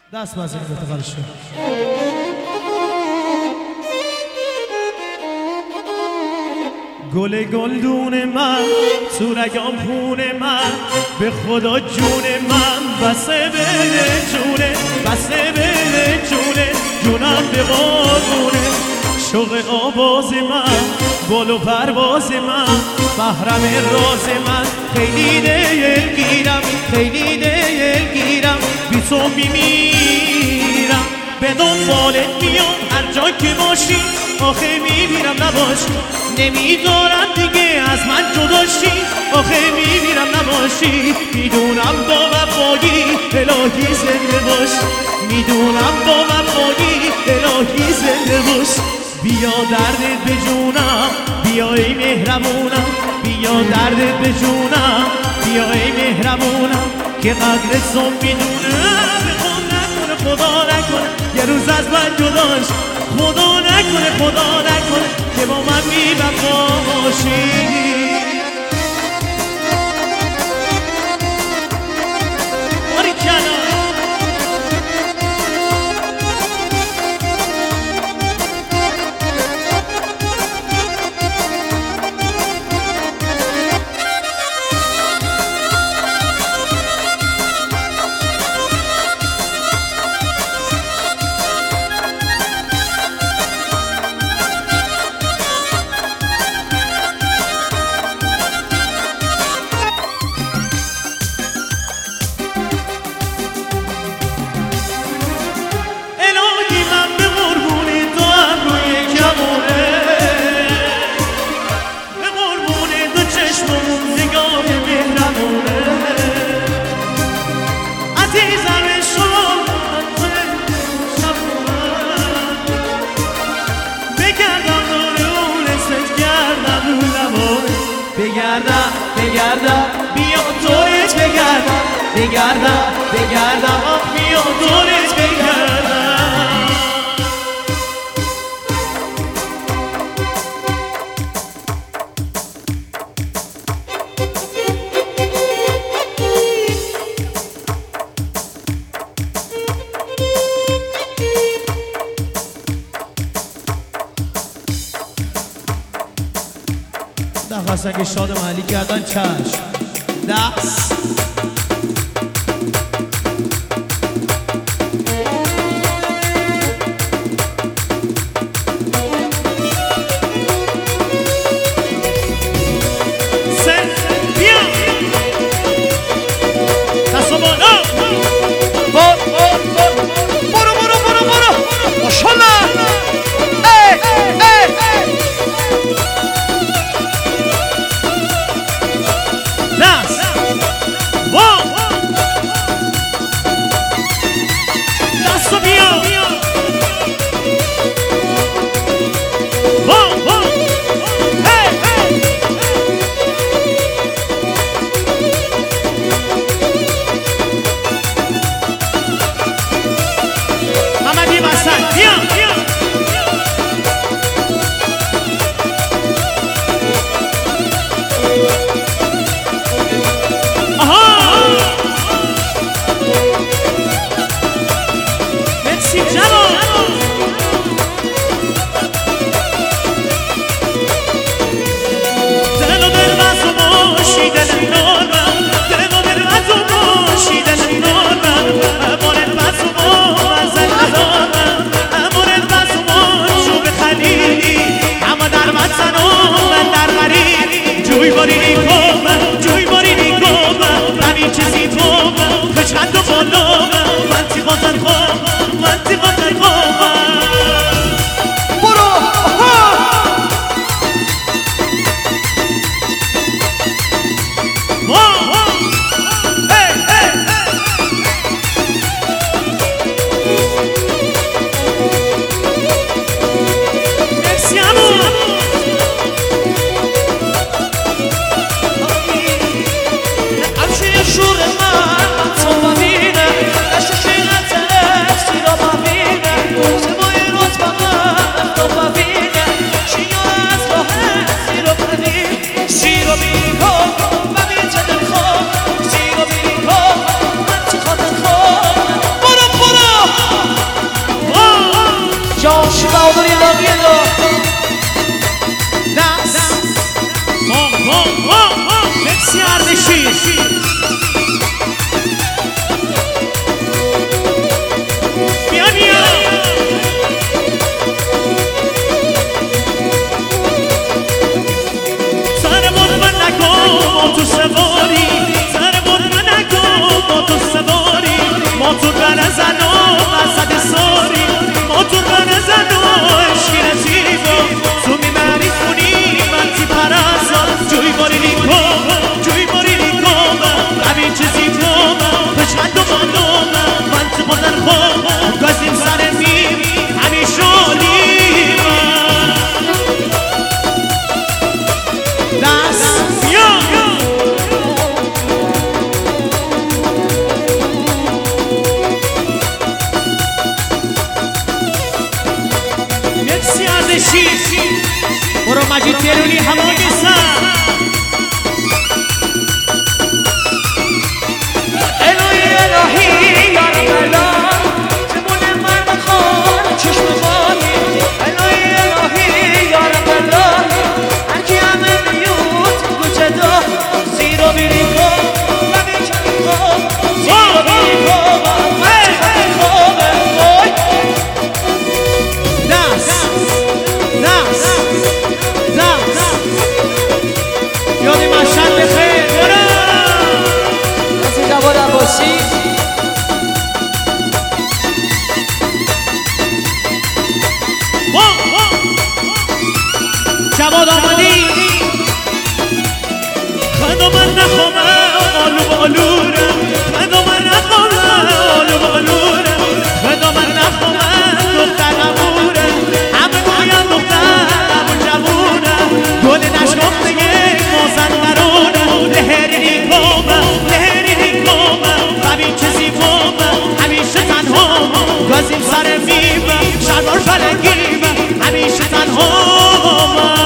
دست بزنیم به تقالش. گل گلدون من تو رگام خون من به خدا جون من بسه بده جونه بسه بده جونه جونم به قربونه شوق آواز من بال و پرواز من محرم راز من خیلی دلگیرم خیلی دلگیرم بی تو میمیرم به دنبالت میام هر جا که باشی آخه میمیرم نباشی نمیدارم دیگه از من جداشی آخه میمیرم نباشی میدونم با وفایی الهی زنده باش میدونم با وفایی الهی زنده باش بیا دردت به جونم بیا ای مهربونم بیا دردت به جونم بیا ای مهربونم که قدرتو میدونم خدا نکنه یه روز از من جداش خدا نکنه خدا نکنه که با من بی وفا باشی بگردم بیا دورت بگردم بگردم بیا دورت بگردم دخواستن که شاد محلی کردن چشم دست چند و بالا من تی بازن خواب من تی بازن بشی برو مجید گلونی هوا گسم الهی یارم الان زبون من خان چشم بانی الهی یارم الان هرکی همه بیوت گوچه دا زیرو بیری کن و بیچنی کن زیرو بیری کن و چخطی خوبه وای دست یادی مشهد بخیر برو دست جواد عباسی جواد آمدی خدا من نخوامه آلو بالوره خدا من نخوامه آلو بالوره خدا من نخوامه دختر اموره همه باید دختر امون جوونه گل نشکفته یک مازندرونه لهری نیکومه ببین چه زیبامه همیشه تنهامه گازیم سر میمه شلوار فلنگیمه همیشه تنهامه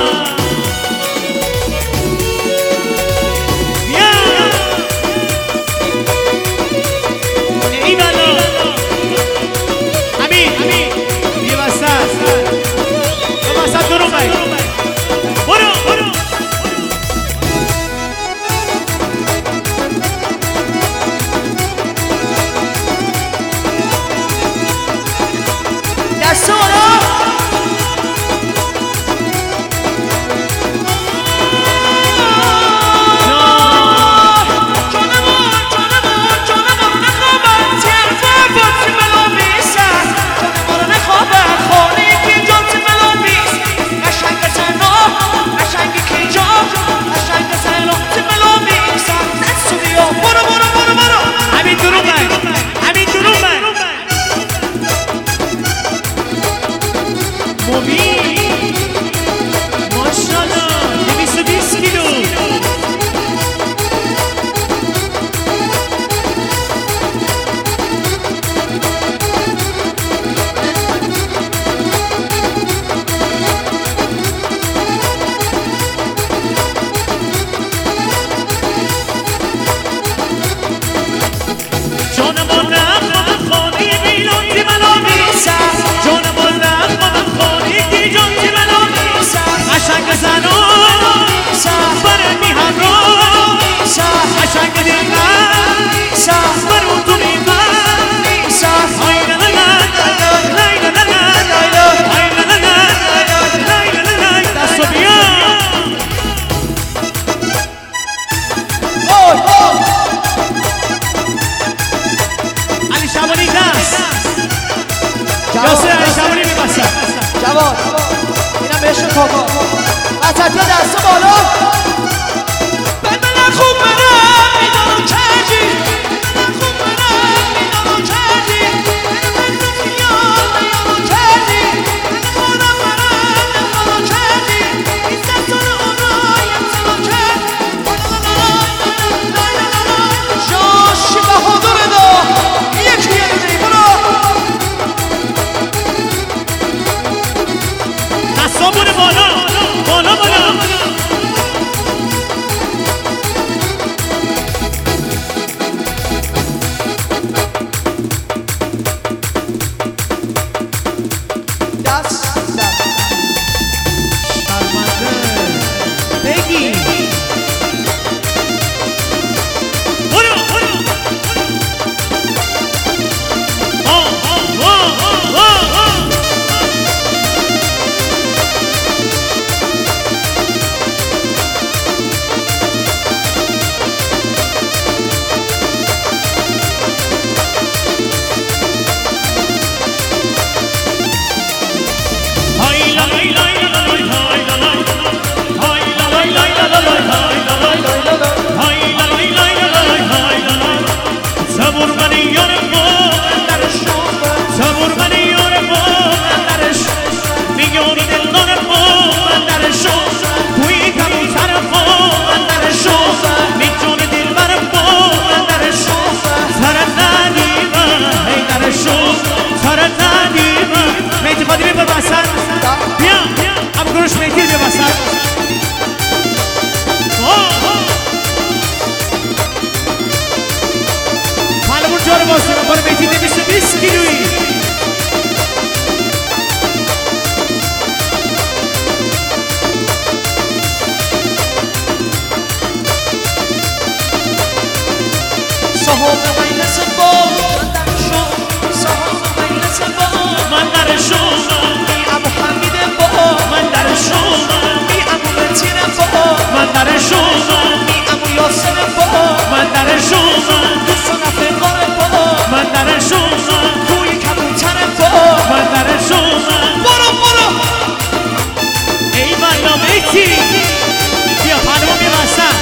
جواد اینم بهش کاکا وسطی ها دست بالا بدن خوب برم میدانم کردی بدن خوب برم میدانم کردی بدن من خیال میدانم کردی بدن خودم برم میدانم کردی این دستان اونایم سلام کرد جاشی بهادر دا یکی یه دی برو دستامون بالا بالا بالا دست شرمنده بگی بیا برش میگیر به وسط پهلوان جا رو باز کنم برای میتی 220 کیلویی صحاب مجلس با من در شام صحاب مجلس با من در شام بی ابو حمید با من در شام بی ابو متین با من در شام بی ابو یاسر با من در شام دوست و رفیقان با من در شام کوی کبوتر با من در شام برو ای والا میتی بیا پهلوان بیا وسط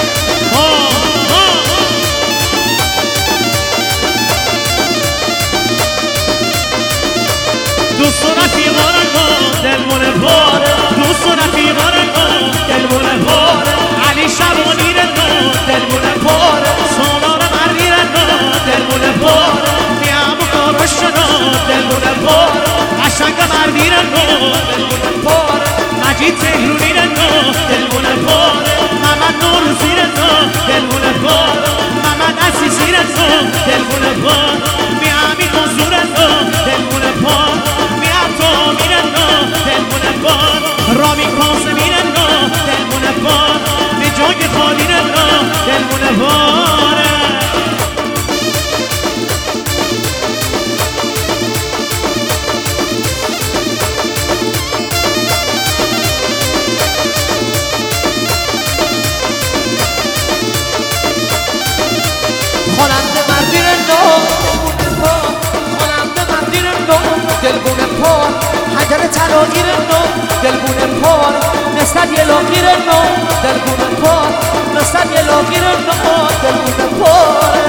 دوست و رفیقان دلمونه پار دوست و رفیقان دلمونه پار علی شبانی رنو دلمونه پار سالار مردی رنو دلمونه پار میامو کارشنا دلمونه پار قشنگ مردی رنو دلمونه پار مجید تهرونی رنو دلمونه پار محمد نوروزی رنو دلمونه پار محمد عزیزی رنو دلمونه پار میامی منصور رنو دلمونه پار رامی کاسمی رنو دلمونه پار به جای خالی رنو دلمونه پاره خواننده مردی رنو دلمونه پار خواننده مردی رنو دلمونه پار حجر طلایی رنو دلمونه پار نستد یه لاغی رنو دلمونه پار نستد یه لاغی رنو دلمونه پار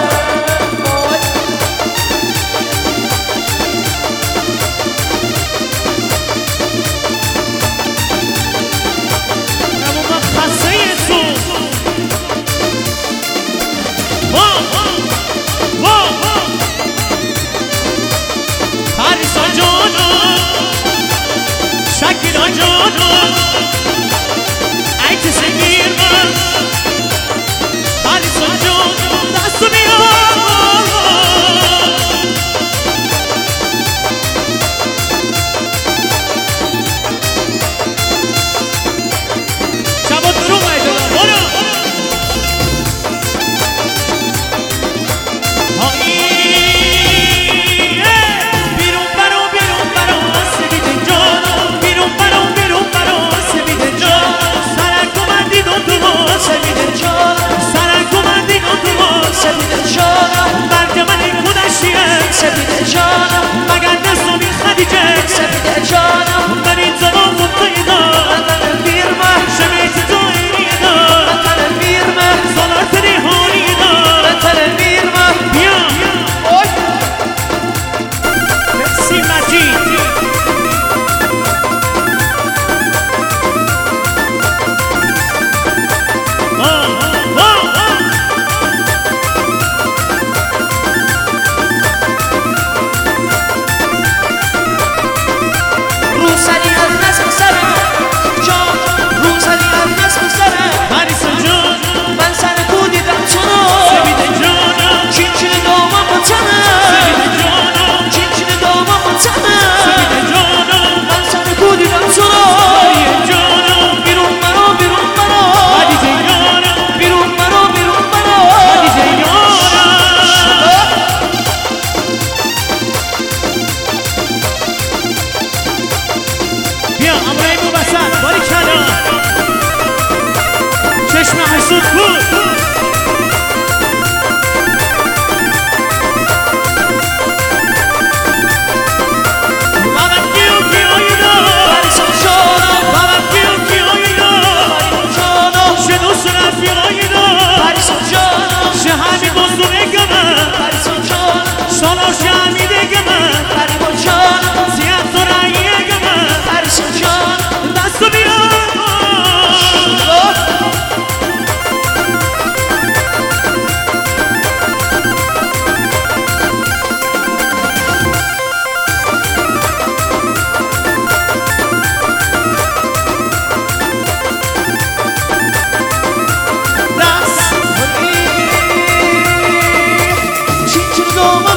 دوم